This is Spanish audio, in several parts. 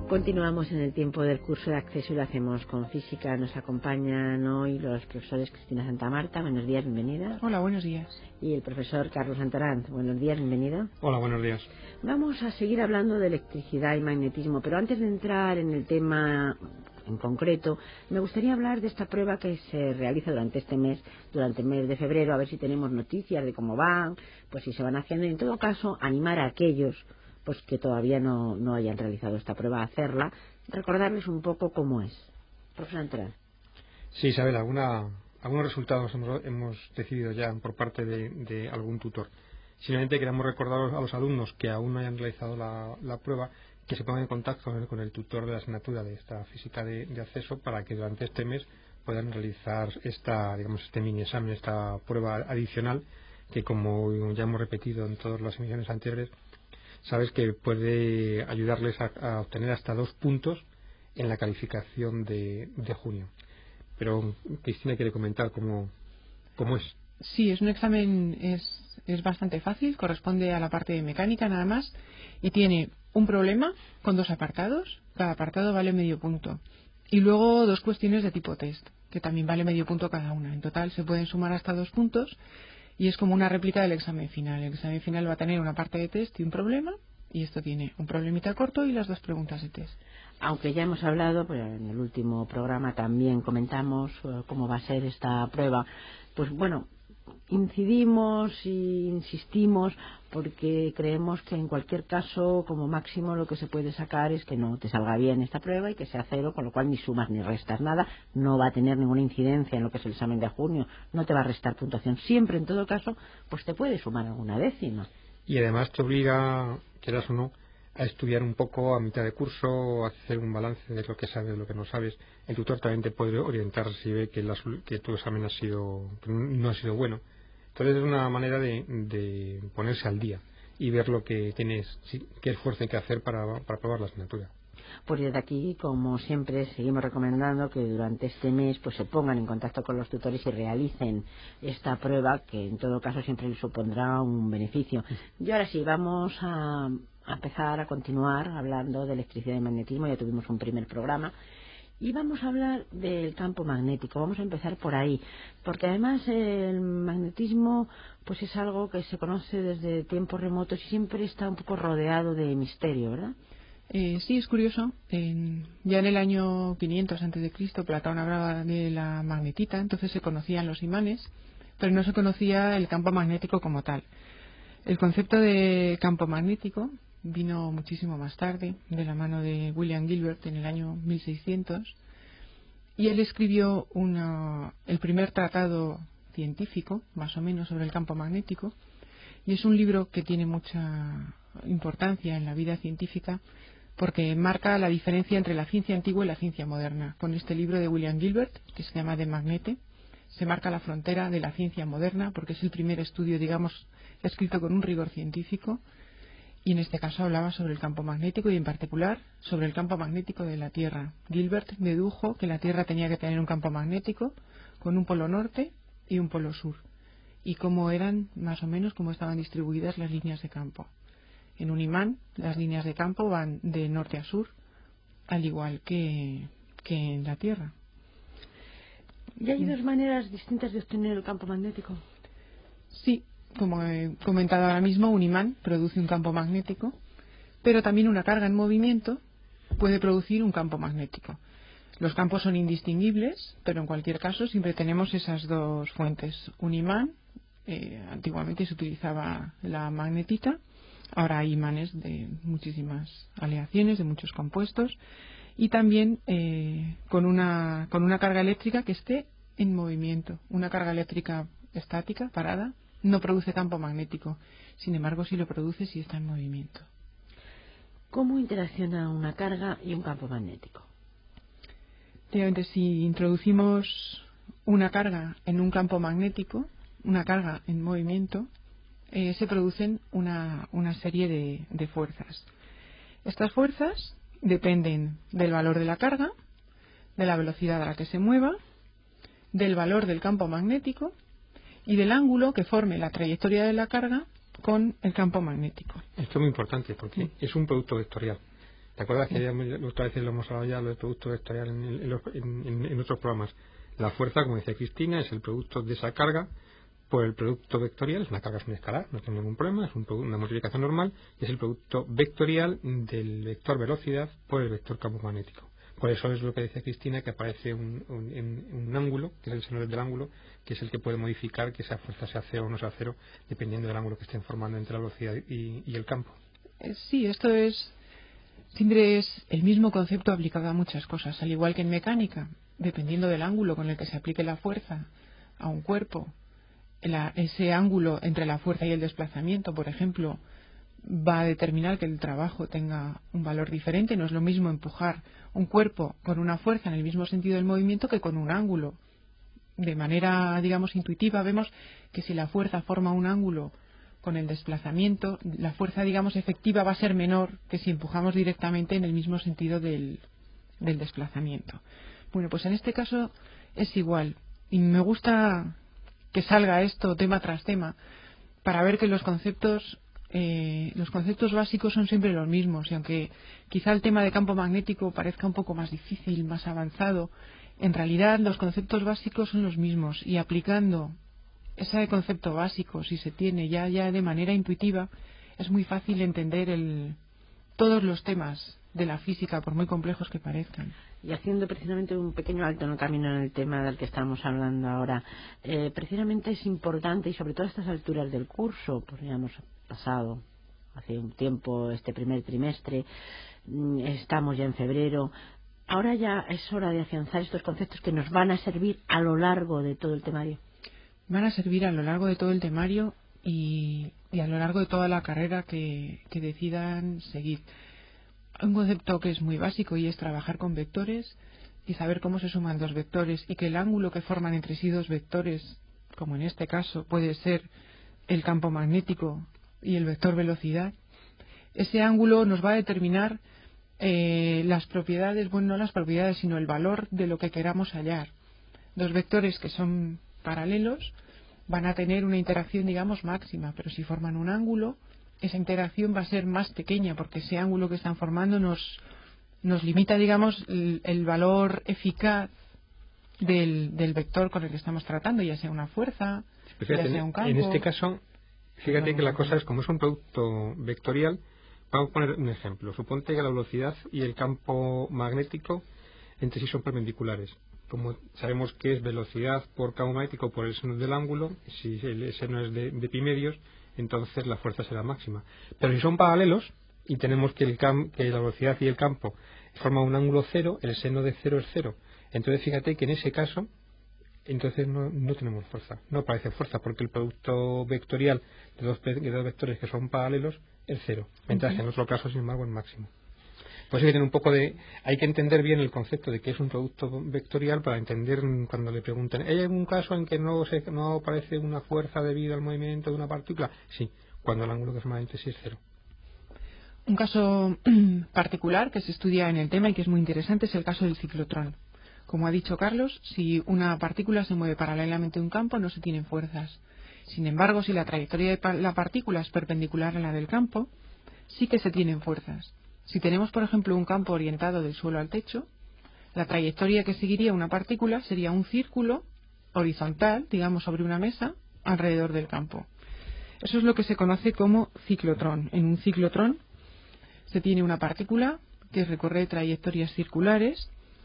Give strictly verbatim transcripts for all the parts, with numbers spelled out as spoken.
Continuamos en el tiempo del curso de acceso y lo hacemos con física. Nos acompañan hoy los profesores Cristina Santa Marta. Buenos días, bienvenida. Hola, buenos días. Y el profesor Carlos Santorant. Buenos días, bienvenido. Hola, buenos días. Vamos a seguir hablando de electricidad y magnetismo, pero antes de entrar en el tema en concreto, me gustaría hablar de esta prueba que se realiza durante este mes, durante el mes de febrero, a ver si tenemos noticias de cómo van, pues si se van haciendo, y en todo caso animar a aquellos pues que todavía no, no hayan realizado esta prueba a hacerla, recordarles un poco cómo es. Profesor Santorant. Sí, Isabel, alguna, algunos resultados hemos, hemos decidido ya por parte de, de algún tutor. Simplemente queremos recordar a los alumnos que aún no hayan realizado la, la prueba que se pongan en contacto con el, con el tutor de la asignatura de esta física de, de acceso para que durante este mes puedan realizar esta, digamos, este mini examen, esta prueba adicional que, como ya hemos repetido en todas las emisiones anteriores, sabes que puede ayudarles a, a obtener hasta dos puntos en la calificación de, de junio. Pero Cristina quiere comentar cómo, cómo es. Sí, es un examen, es, es bastante fácil, corresponde a la parte de mecánica nada más, y tiene un problema con dos apartados, cada apartado vale medio punto, y luego dos cuestiones de tipo test, que también vale medio punto cada una. En total se pueden sumar hasta dos puntos, y es como una réplica del examen final. El examen final va a tener una parte de test y un problema, y esto tiene un problemita corto y las dos preguntas de test. Aunque ya hemos hablado, pues en el último programa también comentamos uh, cómo va a ser esta prueba, pues bueno, incidimos y insistimos porque creemos que en cualquier caso, como máximo, lo que se puede sacar es que no te salga bien esta prueba y que sea cero, con lo cual ni sumas ni restas nada, no va a tener ninguna incidencia en lo que es el examen de junio, no te va a restar puntuación. Siempre, en todo caso, pues te puede sumar alguna décima. Y además te obliga, quieras o no, a estudiar un poco a mitad de curso, a hacer un balance de lo que sabes, de lo que no sabes. El tutor también te puede orientar si ve que, la, que tu examen ha sido, que no ha sido bueno. Entonces es una manera de, de ponerse al día y ver lo que tienes, qué esfuerzo hay que hacer para, para aprobar la asignatura. Pues desde aquí, como siempre, seguimos recomendando que durante este mes pues se pongan en contacto con los tutores y realicen esta prueba, que en todo caso siempre les supondrá un beneficio. Y ahora sí, vamos a, a empezar a continuar hablando de electricidad y magnetismo. Ya tuvimos un primer programa. Y vamos a hablar del campo magnético. Vamos a empezar por ahí, porque además el magnetismo pues es algo que se conoce desde tiempos remotos y siempre está un poco rodeado de misterio, ¿verdad? Eh, sí, es curioso. En, ya en el año quinientos antes de Cristo Platón hablaba de la magnetita, entonces se conocían los imanes, pero no se conocía el campo magnético como tal. El concepto de campo magnético vino muchísimo más tarde, de la mano de William Gilbert en el año mil seiscientos, y él escribió una, el primer tratado científico, más o menos, sobre el campo magnético, y es un libro que tiene mucha importancia en la vida científica porque marca la diferencia entre la ciencia antigua y la ciencia moderna. Con este libro de William Gilbert, que se llama De Magnete, se marca la frontera de la ciencia moderna porque es el primer estudio, digamos, escrito con un rigor científico, y en este caso hablaba sobre el campo magnético y en particular sobre el campo magnético de la Tierra. Gilbert dedujo que la Tierra tenía que tener un campo magnético con un polo norte y un polo sur, y cómo eran más o menos cómo estaban distribuidas las líneas de campo. En un imán las líneas de campo van de norte a sur, al igual que, que en la Tierra. ¿Y hay dos maneras distintas de obtener el campo magnético? Sí, como he comentado ahora mismo, un imán produce un campo magnético, pero también una carga en movimiento puede producir un campo magnético. Los campos son indistinguibles, pero en cualquier caso siempre tenemos esas dos fuentes. Un imán, eh, antiguamente se utilizaba la magnetita, ahora hay imanes de muchísimas aleaciones, de muchos compuestos, y también eh, con, una, con una carga eléctrica que esté en movimiento. Una carga eléctrica estática, parada, no produce campo magnético. Sin embargo, sí lo produce si está en movimiento. ¿Cómo interacciona una carga y un campo magnético? Obviamente, si introducimos una carga en un campo magnético, una carga en movimiento, eh, se producen una, una serie de, de fuerzas. Estas fuerzas dependen del valor de la carga, de la velocidad a la que se mueva, del valor del campo magnético y del ángulo que forme la trayectoria de la carga con el campo magnético. Esto es muy importante porque sí. Es un producto vectorial. ¿Te acuerdas que ya otras veces lo hemos hablado ya, lo del producto vectorial en, en, en, en, en otros programas? La fuerza, como decía Cristina, es el producto de esa carga por el producto vectorial, es una carga sin escalar, no tiene ningún problema, es un, una multiplicación normal, y es el producto vectorial del vector velocidad por el vector campo magnético. Por eso es lo que decía Cristina, que aparece un, un, un, un ángulo, que es el seno del ángulo, que es el que puede modificar que esa fuerza sea cero o no sea cero, dependiendo del ángulo que estén formando entre la velocidad y, y el campo. Sí, esto es siempre es el mismo concepto aplicado a muchas cosas, al igual que en mecánica, dependiendo del ángulo con el que se aplique la fuerza a un cuerpo, la, ese ángulo entre la fuerza y el desplazamiento, por ejemplo, va a determinar que el trabajo tenga un valor diferente. No es lo mismo empujar un cuerpo con una fuerza en el mismo sentido del movimiento que con un ángulo. De manera, digamos, intuitiva, vemos que si la fuerza forma un ángulo con el desplazamiento, la fuerza, digamos, efectiva va a ser menor que si empujamos directamente en el mismo sentido del, del desplazamiento. Bueno, pues en este caso es igual. Y me gusta que salga esto tema tras tema para ver que los conceptos eh, los conceptos básicos son siempre los mismos, y aunque quizá el tema de campo magnético parezca un poco más difícil, más avanzado, en realidad los conceptos básicos son los mismos, y aplicando ese concepto básico, si se tiene ya ya de manera intuitiva, es muy fácil entender el, todos los temas de la física, por muy complejos que parezcan. Y haciendo precisamente un pequeño alto en el camino en el tema del que estamos hablando ahora, eh, precisamente es importante, y sobre todo a estas alturas del curso, porque ya hemos pasado hace un tiempo este primer trimestre, estamos ya en febrero, ahora ya es hora de afianzar estos conceptos que nos van a servir a lo largo de todo el temario. Van a servir a lo largo de todo el temario y, y a lo largo de toda la carrera que, que decidan seguir. Un concepto que es muy básico y es trabajar con vectores y saber cómo se suman dos vectores, y que el ángulo que forman entre sí dos vectores, como en este caso puede ser el campo magnético y el vector velocidad, ese ángulo nos va a determinar eh, las propiedades, bueno, no las propiedades, sino el valor de lo que queramos hallar. Dos vectores que son paralelos van a tener una interacción, digamos, máxima, pero si forman un ángulo, esa interacción va a ser más pequeña, porque ese ángulo que están formando nos, nos limita, digamos, el, el valor eficaz del, del vector con el que estamos tratando, ya sea una fuerza, Fíjate, ya sea un campo. En este caso, fíjate que la cosa es, como es un producto vectorial, vamos a poner un ejemplo. Suponte que la velocidad y el campo magnético entre sí son perpendiculares. Como sabemos que es velocidad por campo magnético por el seno del ángulo, si el seno es de, de pi medios, entonces la fuerza será máxima. Pero si son paralelos y tenemos que, el cam, que la velocidad y el campo forman un ángulo cero, el seno de cero es cero. Entonces fíjate que en ese caso, entonces no, no tenemos fuerza, no aparece fuerza, porque el producto vectorial de dos, de dos vectores que son paralelos es cero, mientras que en otro caso, sin embargo, es máximo. Pues hay que tener un poco de, hay que entender bien el concepto de qué es un producto vectorial para entender cuando le pregunten, ¿hay algún caso en que no se, no aparece una fuerza debido al movimiento de una partícula? Sí, cuando el ángulo que forma entre sí es cero. Un caso particular que se estudia en el tema y que es muy interesante es el caso del ciclotrón. Como ha dicho Carlos, si una partícula se mueve paralelamente a un campo no se tienen fuerzas. Sin embargo, si la trayectoria de la partícula es perpendicular a la del campo, sí que se tienen fuerzas. Si tenemos, por ejemplo, un campo orientado del suelo al techo, la trayectoria que seguiría una partícula sería un círculo horizontal, digamos, sobre una mesa, alrededor del campo. Eso es lo que se conoce como ciclotrón. En un ciclotrón se tiene una partícula que recorre trayectorias circulares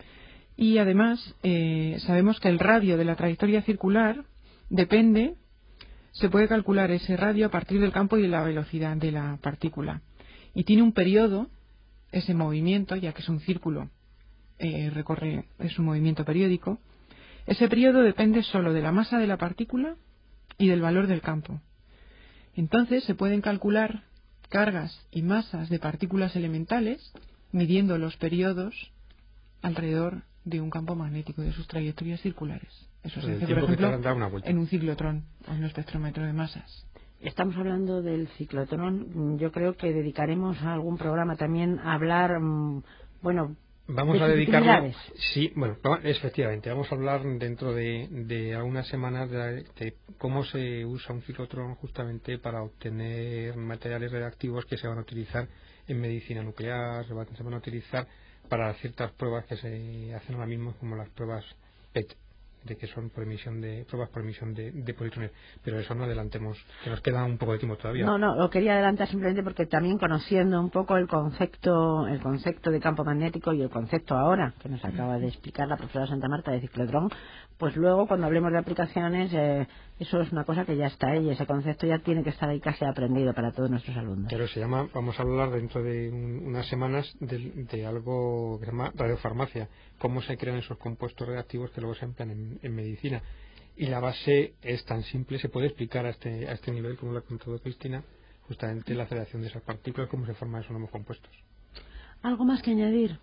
y, además, eh, sabemos que el radio de la trayectoria circular depende, se puede calcular ese radio a partir del campo y de la velocidad de la partícula. Y tiene un periodo, ese movimiento, ya que es un círculo, eh, recorre, es un movimiento periódico. Ese periodo depende solo de la masa de la partícula y del valor del campo. Entonces se pueden calcular cargas y masas de partículas elementales midiendo los periodos alrededor de un campo magnético y de sus trayectorias circulares. Eso se hace, por ejemplo, en un ciclotrón o en un espectrómetro de masas. Estamos hablando del ciclotrón. Yo creo que dedicaremos a algún programa también a hablar, bueno, Vamos de a dedicarlo. utilidades. Sí, bueno, efectivamente, vamos a hablar dentro de, de algunas semanas de, de cómo se usa un ciclotrón justamente para obtener materiales reactivos que se van a utilizar en medicina nuclear, se van, se van a utilizar para ciertas pruebas que se hacen ahora mismo, como las pruebas P E T, de que son por emisión de pruebas por emisión de, de politrones. Pero eso no adelantemos, que nos queda un poco de tiempo todavía. No, no, lo quería adelantar simplemente porque también conociendo un poco el concepto, el concepto de campo magnético y el concepto ahora que nos acaba de explicar la profesora Santa Marta de ciclotrón, pues luego cuando hablemos de aplicaciones, eh, eso es una cosa que ya está ahí, ese concepto ya tiene que estar ahí casi aprendido para todos nuestros alumnos. Pero se llama, vamos a hablar dentro de un, unas semanas de, de algo que se llama radiofarmacia, cómo se crean esos compuestos reactivos que luego se emplean en, en medicina. Y la base es tan simple, se puede explicar a este, a este nivel, como lo ha contado Cristina, justamente la aceleración de esas partículas, cómo se forman esos nuevos compuestos. ¿Algo más que añadir?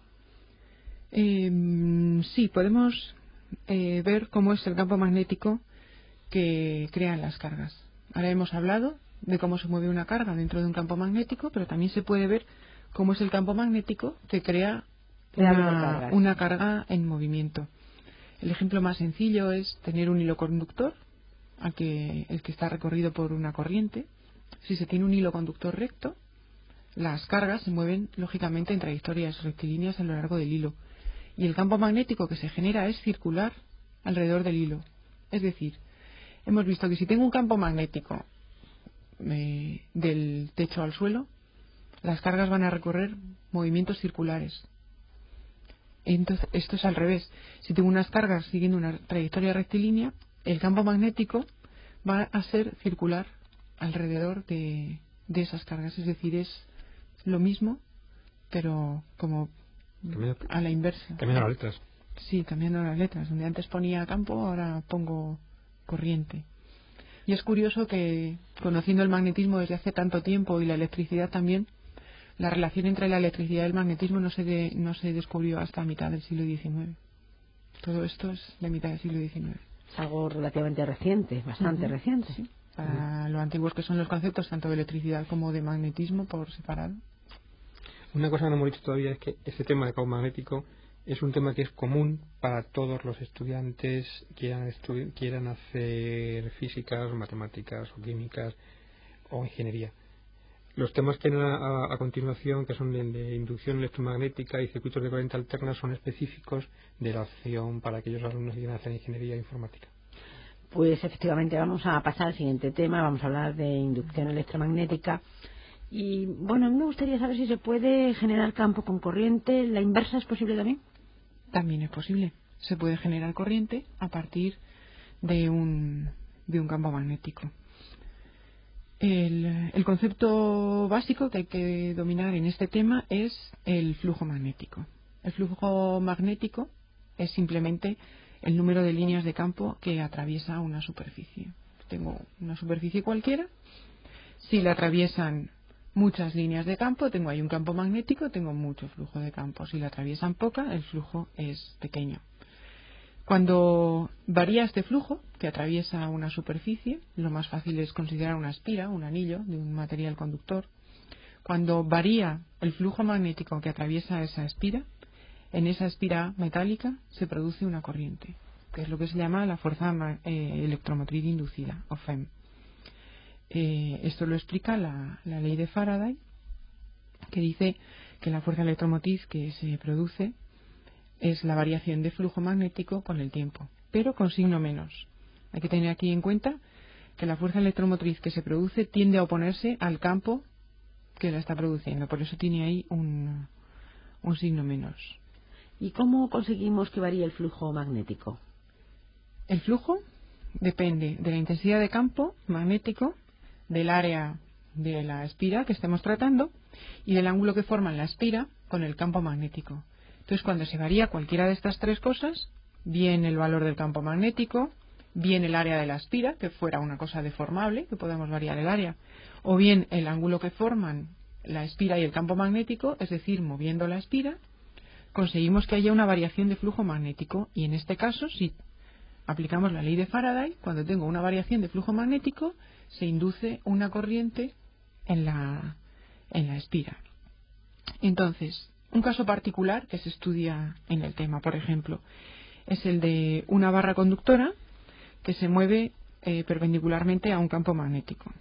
Eh, sí, podemos eh, ver cómo es el campo magnético que crean las cargas. Ahora hemos hablado de cómo se mueve una carga dentro de un campo magnético, pero también se puede ver cómo es el campo magnético que crea una, una carga en movimiento. El ejemplo más sencillo es tener un hilo conductor, al que, el que está recorrido por una corriente. Si se tiene un hilo conductor recto, las cargas se mueven lógicamente en trayectorias rectilíneas a lo largo del hilo. Y el campo magnético que se genera es circular alrededor del hilo. Es decir, hemos visto que si tengo un campo magnético eh, del techo al suelo, las cargas van a recorrer movimientos circulares. Entonces, esto es al revés. Si tengo unas cargas siguiendo una trayectoria rectilínea, el campo magnético va a ser circular alrededor de, de esas cargas. Es decir, es lo mismo, pero como Cambiando, a la inversa. Cambiando las letras. Sí, cambiando las letras. Donde antes ponía campo, ahora pongo corriente. Y es curioso que, conociendo el magnetismo desde hace tanto tiempo y la electricidad también, la relación entre la electricidad y el magnetismo no se, de, no se descubrió hasta mitad del siglo diecinueve. Todo esto es de mitad del siglo diecinueve. Es algo relativamente reciente, bastante uh-huh. reciente. Sí. Para uh-huh. lo antiguos que son los conceptos, tanto de electricidad como de magnetismo por separado. Una cosa que no hemos dicho todavía es que este tema de campo magnético es un tema que es común para todos los estudiantes que quieran, estu- quieran hacer físicas, matemáticas o químicas o ingeniería. Los temas que vienen a, a, a continuación, que son de, de inducción electromagnética y circuitos de corriente alterna, son específicos de la opción para aquellos alumnos que quieran hacer ingeniería informática. Pues efectivamente vamos a pasar al siguiente tema, vamos a hablar de inducción electromagnética. Y bueno, a mí me gustaría saber si se puede generar campo con corriente. ¿La inversa es posible también? También es posible. Se puede generar corriente a partir de un, de un campo magnético. El, el concepto básico que hay que dominar en este tema es el flujo magnético. El flujo magnético es simplemente el número de líneas de campo que atraviesa una superficie. Tengo una superficie cualquiera. Si la atraviesan muchas líneas de campo, tengo ahí un campo magnético, tengo mucho flujo de campo. Si la atraviesan poca, el flujo es pequeño. Cuando varía este flujo que atraviesa una superficie, lo más fácil es considerar una espira, un anillo de un material conductor. Cuando varía el flujo magnético que atraviesa esa espira, en esa espira metálica se produce una corriente, que es lo que se llama la fuerza eh, electromotriz inducida, o F E M. Eh, esto lo explica la, la ley de Faraday, que dice que la fuerza electromotriz que se produce es la variación de flujo magnético con el tiempo, pero con signo menos. Hay que tener aquí en cuenta que la fuerza electromotriz que se produce tiende a oponerse al campo que la está produciendo, por eso tiene ahí un, un signo menos. ¿Y cómo conseguimos que varíe el flujo magnético? El flujo depende de la intensidad de campo magnético, del área de la espira que estemos tratando y del ángulo que forman la espira con el campo magnético. Entonces, cuando se varía cualquiera de estas tres cosas, bien el valor del campo magnético, bien el área de la espira, que fuera una cosa deformable, que podemos variar el área, o bien el ángulo que forman la espira y el campo magnético, es decir, moviendo la espira, conseguimos que haya una variación de flujo magnético. Y en este caso, si aplicamos la ley de Faraday, cuando tengo una variación de flujo magnético, se induce una corriente en la, en la espira. Entonces, un caso particular que se estudia en el tema, por ejemplo, es el de una barra conductora que se mueve eh, perpendicularmente a un campo magnético.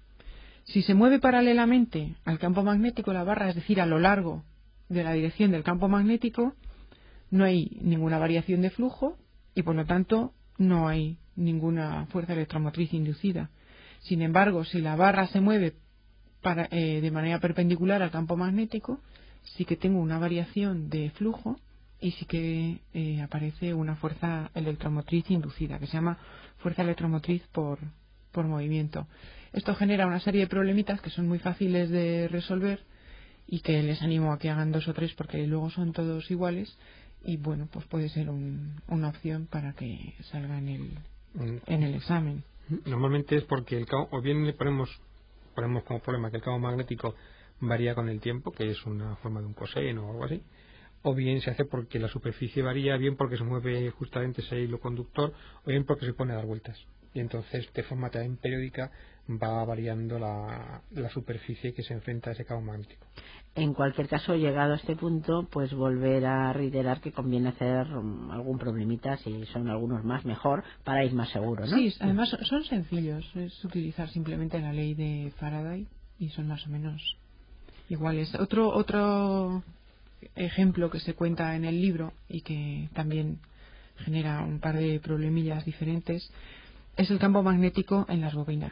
Si se mueve paralelamente al campo magnético la barra, es decir, a lo largo de la dirección del campo magnético, no hay ninguna variación de flujo y, por lo tanto, no hay ninguna fuerza electromotriz inducida. Sin embargo, si la barra se mueve para, eh, de manera perpendicular al campo magnético, sí que tengo una variación de flujo y sí que eh, aparece una fuerza electromotriz inducida, que se llama fuerza electromotriz por, por movimiento. Esto genera una serie de problemitas que son muy fáciles de resolver y que les animo a que hagan dos o tres porque luego son todos iguales y bueno, pues puede ser un, una opción para que salga en el, en el examen. Normalmente es porque el campo, o bien le ponemos, ponemos como problema que el campo magnético varía con el tiempo, que es una forma de un coseno o algo así, o bien se hace porque la superficie varía, bien porque se mueve justamente ese hilo conductor, o bien porque se pone a dar vueltas. Y entonces, de forma también periódica, va variando la, la superficie que se enfrenta a ese campo magnético. En cualquier caso, llegado a este punto, pues volver a reiterar que conviene hacer um, algún problemita, si son algunos más, mejor, para ir más seguro, ¿no? Sí, además son sencillos, es utilizar simplemente la ley de Faraday y son más o menos iguales. Otro, otro ejemplo que se cuenta en el libro y que también genera un par de problemillas diferentes es el campo magnético en las bobinas.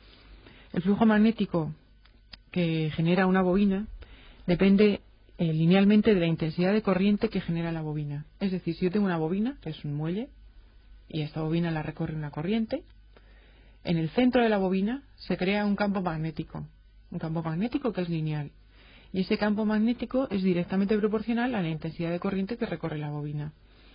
El flujo magnético que genera una bobina depende eh, linealmente de la intensidad de corriente que genera la bobina. Es decir, si yo tengo una bobina, que es un muelle, y esta bobina la recorre una corriente, en el centro de la bobina se crea un campo magnético, un campo magnético que es lineal. Y ese campo magnético es directamente proporcional a la intensidad de corriente que recorre la bobina.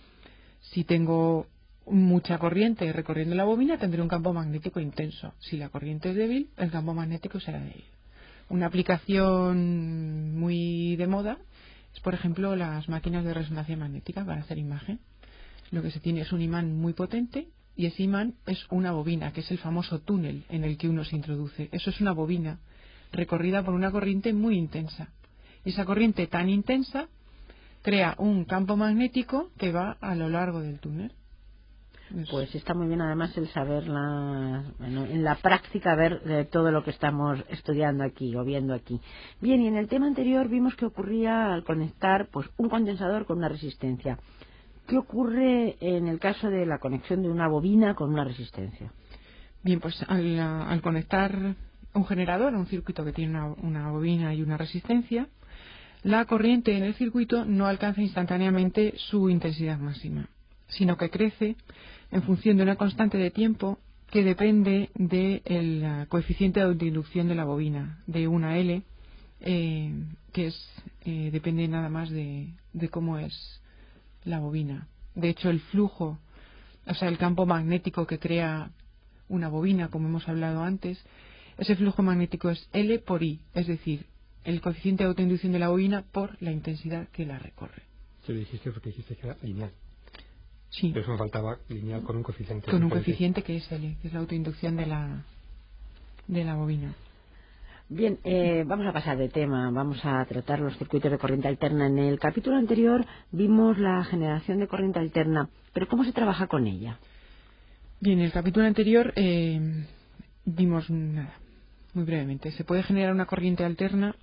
Si tengo mucha corriente recorriendo la bobina, tendré un campo magnético intenso. Si la corriente es débil, el campo magnético será débil. Una aplicación muy de moda es, por ejemplo, las máquinas de resonancia magnética para hacer imagen. Lo que se tiene es un imán muy potente y ese imán es una bobina, que es el famoso túnel en el que uno se introduce. Eso es una bobina recorrida por una corriente muy intensa. Y esa corriente tan intensa crea un campo magnético que va a lo largo del túnel. Pues está muy bien además el saber la, bueno, en la práctica ver eh, todo lo que estamos estudiando aquí o viendo aquí. Bien, y en el tema anterior vimos que ocurría al conectar pues un condensador con una resistencia. ¿Qué ocurre en el caso de la conexión de una bobina con una resistencia? Bien, pues al, al conectar un generador a un circuito que tiene una, una bobina y una resistencia, la corriente en el circuito no alcanza instantáneamente su intensidad máxima, sino que crece en función de una constante de tiempo que depende del coeficiente de autoinducción de la bobina, de una L, eh, que es, eh, depende nada más de, de cómo es la bobina. De hecho, el flujo, o sea, el campo magnético que crea una bobina, como hemos hablado antes, ese flujo magnético es L por I, es decir, el coeficiente de autoinducción de la bobina por la intensidad que la recorre. Te dijiste porque dijiste que era lineal. Sí. Pero eso me faltaba lineal con un coeficiente. Con un coeficiente que es L, que es la autoinducción de la, de la bobina. Bien, eh, vamos a pasar de tema, vamos a tratar los circuitos de corriente alterna. En el capítulo anterior vimos la generación de corriente alterna, pero ¿cómo se trabaja con ella? Bien, en el capítulo anterior eh, vimos nada, muy brevemente. Se puede generar una corriente alterna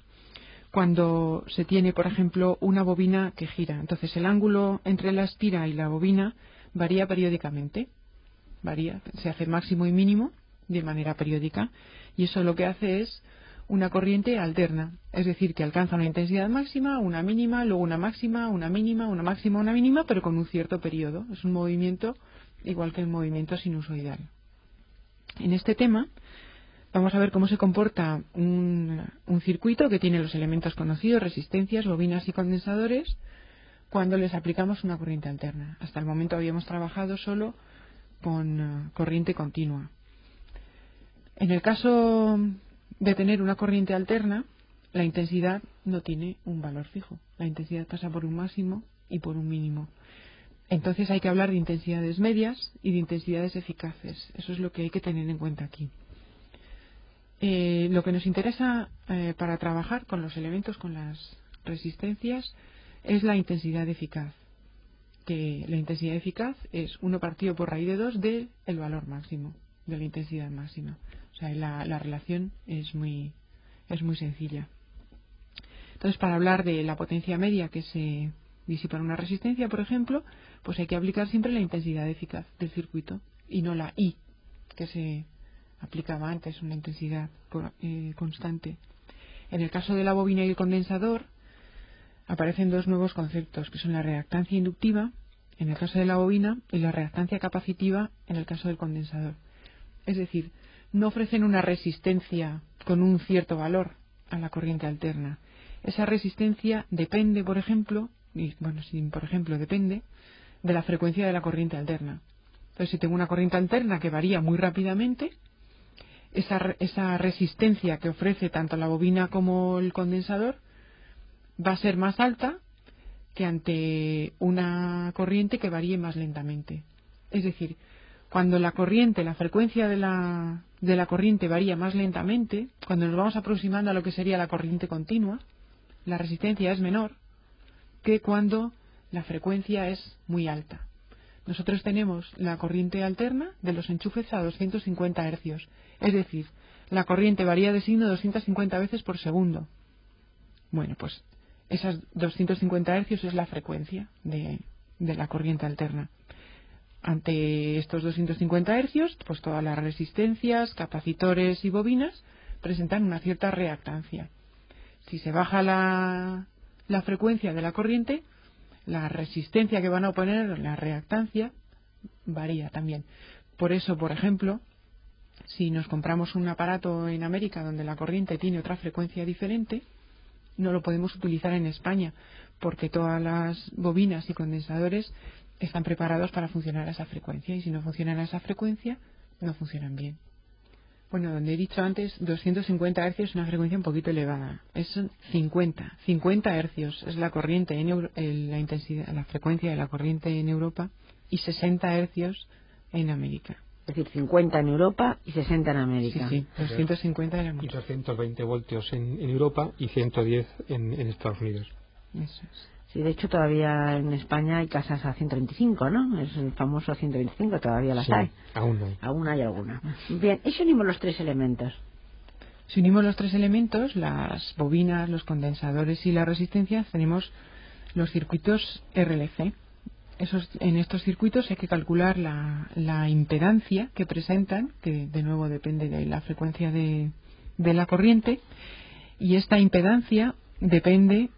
cuando se tiene, por ejemplo, una bobina que gira. Entonces, el ángulo entre la estira y la bobina varía periódicamente. Varía, se hace máximo y mínimo de manera periódica. Y eso lo que hace es una corriente alterna. Es decir, que alcanza una intensidad máxima, una mínima, luego una máxima, una mínima, una máxima, una mínima, pero con un cierto periodo. Es un movimiento igual que el movimiento sinusoidal. En este tema vamos a ver cómo se comporta un, un circuito que tiene los elementos conocidos, resistencias, bobinas y condensadores, cuando les aplicamos una corriente alterna. Hasta el momento habíamos trabajado solo con uh, corriente continua. En el caso de tener una corriente alterna, la intensidad no tiene un valor fijo. La intensidad pasa por un máximo y por un mínimo. Entonces hay que hablar de intensidades medias y de intensidades eficaces. Eso es lo que hay que tener en cuenta aquí. Eh, lo que nos interesa eh, para trabajar con los elementos, con las resistencias, es la intensidad eficaz. Que la intensidad eficaz es uno partido por raíz de dos del valor máximo, de la intensidad máxima. O sea, la, la relación es muy, es muy sencilla. Entonces, para hablar de la potencia media que se disipa en una resistencia, por ejemplo, pues hay que aplicar siempre la intensidad eficaz del circuito y no la I, que se aplicaba antes, una intensidad eh, constante. En el caso de la bobina y el condensador, aparecen dos nuevos conceptos, que son la reactancia inductiva, en el caso de la bobina, y la reactancia capacitiva, en el caso del condensador. Es decir, no ofrecen una resistencia con un cierto valor a la corriente alterna. Esa resistencia depende, por ejemplo, y bueno, si por ejemplo depende de la frecuencia de la corriente alterna. Entonces, si tengo una corriente alterna que varía muy rápidamente, esa, esa resistencia que ofrece tanto la bobina como el condensador va a ser más alta que ante una corriente que varíe más lentamente. Es decir, cuando la corriente, la frecuencia de la, de la corriente varía más lentamente, cuando nos vamos aproximando a lo que sería la corriente continua, la resistencia es menor que cuando la frecuencia es muy alta. Nosotros tenemos la corriente alterna de los enchufes a doscientos cincuenta hercios, es decir, la corriente varía de signo doscientas cincuenta veces por segundo. Bueno, pues esas doscientos cincuenta hercios es la frecuencia de, de la corriente alterna. Ante estos doscientos cincuenta hercios, pues todas las resistencias, capacitores y bobinas presentan una cierta reactancia. Si se baja la, la frecuencia de la corriente, la resistencia que van a oponer, la reactancia, varía también. Por eso, por ejemplo, si nos compramos un aparato en América donde la corriente tiene otra frecuencia diferente, no lo podemos utilizar en España, porque todas las bobinas y condensadores están preparados para funcionar a esa frecuencia, y si no funcionan a esa frecuencia, no funcionan bien. Bueno, donde he dicho antes, doscientos cincuenta hercios es una frecuencia un poquito elevada. Es cincuenta, cincuenta hercios es la corriente en Euro, la intensidad, la frecuencia de la corriente en Europa, y sesenta hercios en América. Es decir, cincuenta en Europa y sesenta en América. Sí, sí, doscientos cincuenta en Y América. doscientos veinte voltios en, en Europa y ciento diez en, en Estados Unidos. Eso es. Sí, de hecho todavía en España hay casas a ciento veinticinco, ¿no? Es el famoso ciento veinticinco, todavía las Sí, hay. aún hay. Aún hay alguna. Bien, y si unimos los tres elementos. Si unimos los tres elementos, las bobinas, los condensadores y las resistencias, tenemos los circuitos R L C. Esos, en estos circuitos hay que calcular la, la impedancia que presentan, que de nuevo depende de la frecuencia de, de la corriente, y esta impedancia depende,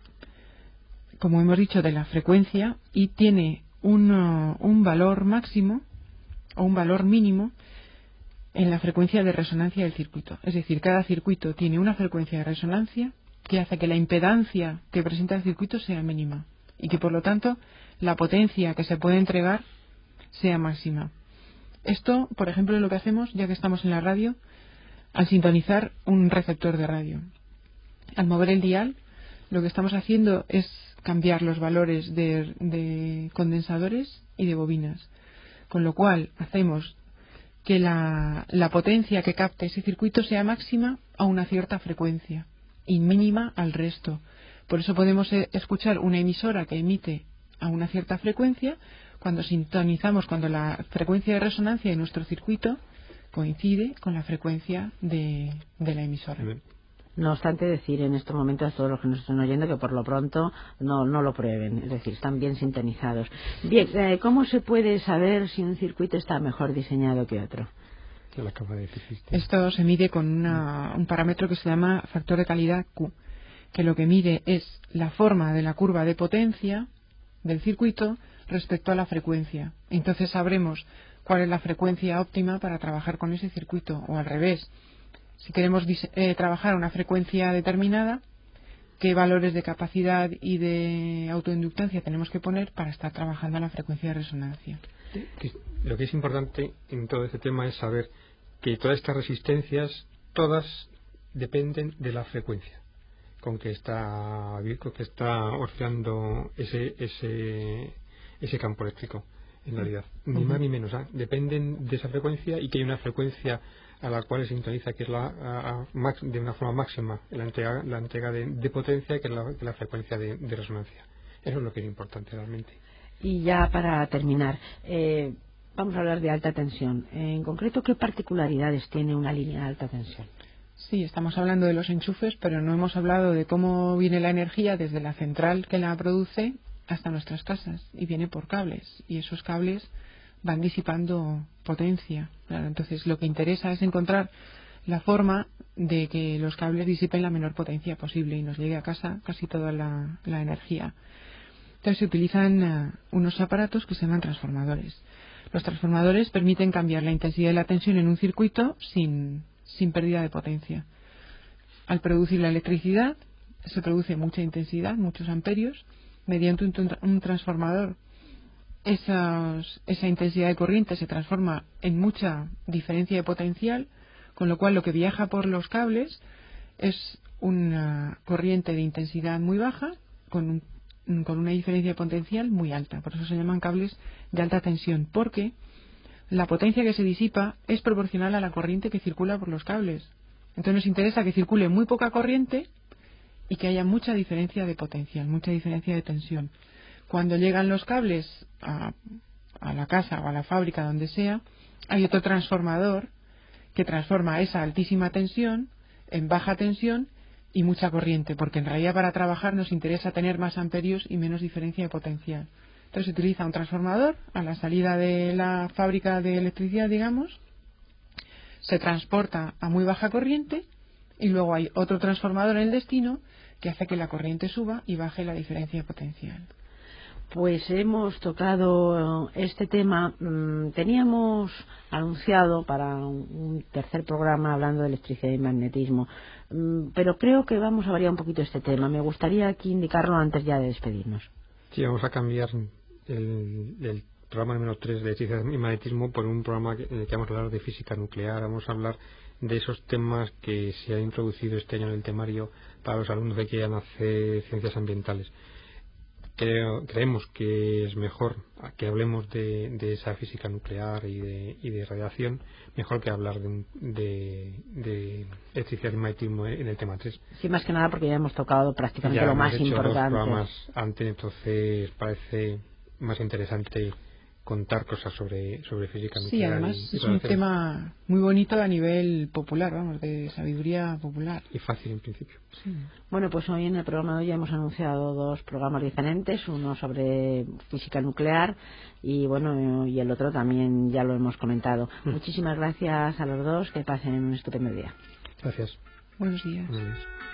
como hemos dicho, de la frecuencia, y tiene un, un valor máximo o un valor mínimo en la frecuencia de resonancia del circuito. Es decir, cada circuito tiene una frecuencia de resonancia que hace que la impedancia que presenta el circuito sea mínima y que, por lo tanto, la potencia que se puede entregar sea máxima. Esto, por ejemplo, es lo que hacemos, ya que estamos en la radio, al sintonizar un receptor de radio. Al mover el dial, lo que estamos haciendo es cambiar los valores de, de condensadores y de bobinas, con lo cual hacemos que la, la potencia que capte ese circuito sea máxima a una cierta frecuencia y mínima al resto. Por eso podemos escuchar una emisora que emite a una cierta frecuencia cuando sintonizamos, cuando la frecuencia de resonancia de nuestro circuito coincide con la frecuencia de, de la emisora. No obstante, decir en estos momentos a todos los que nos están oyendo que por lo pronto no, no lo prueben, es decir, están bien sintonizados. Bien, eh, ¿cómo se puede saber si un circuito está mejor diseñado que otro? Que la acaba de decir. Esto se mide con una, un parámetro que se llama factor de calidad Q, que lo que mide es la forma de la curva de potencia del circuito respecto a la frecuencia. Entonces sabremos cuál es la frecuencia óptima para trabajar con ese circuito, o al revés. Si queremos eh, trabajar a una frecuencia determinada, qué valores de capacidad y de autoinductancia tenemos que poner para estar trabajando a la frecuencia de resonancia. Lo que es importante en todo este tema es saber que todas estas resistencias, todas dependen de la frecuencia con que está, con que está oscilando ese, ese, ese campo eléctrico, en realidad. Ni uh-huh. más ni menos. ¿eh? Dependen de esa frecuencia, y que hay una frecuencia a la cual se sintoniza, que es la a, a, de una forma máxima la entrega, la entrega de, de potencia, que es la, que la frecuencia de, de resonancia. Eso es lo que es importante realmente. Y ya para terminar, eh, vamos a hablar de alta tensión. En concreto, ¿qué particularidades tiene una línea de alta tensión? Sí, estamos hablando de los enchufes, pero no hemos hablado de cómo viene la energía desde la central que la produce hasta nuestras casas, y viene por cables, y esos cables van disipando potencia. Claro, entonces lo que interesa es encontrar la forma de que los cables disipen la menor potencia posible y nos llegue a casa casi toda la, la energía. Entonces se utilizan uh, unos aparatos que se llaman transformadores. Los transformadores permiten cambiar la intensidad de la tensión en un circuito sin, sin pérdida de potencia. Al producir la electricidad se produce mucha intensidad, muchos amperios. Mediante un, un transformador esas, esa intensidad de corriente se transforma en mucha diferencia de potencial, con lo cual lo que viaja por los cables es una corriente de intensidad muy baja con, un, con una diferencia de potencial muy alta. Por eso se llaman cables de alta tensión, porque la potencia que se disipa es proporcional a la corriente que circula por los cables. Entonces nos interesa que circule muy poca corriente y que haya mucha diferencia de potencial, mucha diferencia de tensión. Cuando llegan los cables a, a la casa o a la fábrica, donde sea, hay otro transformador que transforma esa altísima tensión en baja tensión y mucha corriente, porque en realidad para trabajar nos interesa tener más amperios y menos diferencia de potencial. Entonces se utiliza un transformador a la salida de la fábrica de electricidad, digamos, se transporta a muy baja corriente y luego hay otro transformador en el destino que hace que la corriente suba y baje la diferencia de potencial. Pues hemos tocado este tema. Teníamos anunciado para un tercer programa hablando de electricidad y magnetismo, pero creo que vamos a variar un poquito este tema. Me gustaría aquí indicarlo antes ya de despedirnos. Sí, vamos a cambiar el, el programa número tres de electricidad y magnetismo por un programa en el que vamos a hablar de física nuclear. Vamos a hablar de esos temas que se han introducido este año en el temario para los alumnos que quieran hacer ciencias ambientales. Creo, creemos que es mejor que hablemos de, de esa física nuclear y de, y de radiación, mejor que hablar de, de, de electricidad y magnetismo en el tema tres. Sí, más que nada porque ya hemos tocado prácticamente ya lo más hemos hecho importante. Dos programas antes, entonces parece más interesante contar cosas sobre, sobre física nuclear. Sí, además y, y es un tema muy bonito a nivel popular, vamos, de sabiduría popular. Y fácil en principio. Sí. Bueno, pues hoy en el programa de hoy hemos anunciado dos programas diferentes, uno sobre física nuclear y bueno, y el otro también ya lo hemos comentado. Mm. Muchísimas gracias a los dos, que pasen un estupendo día. Gracias. Buenos días. Buenos días.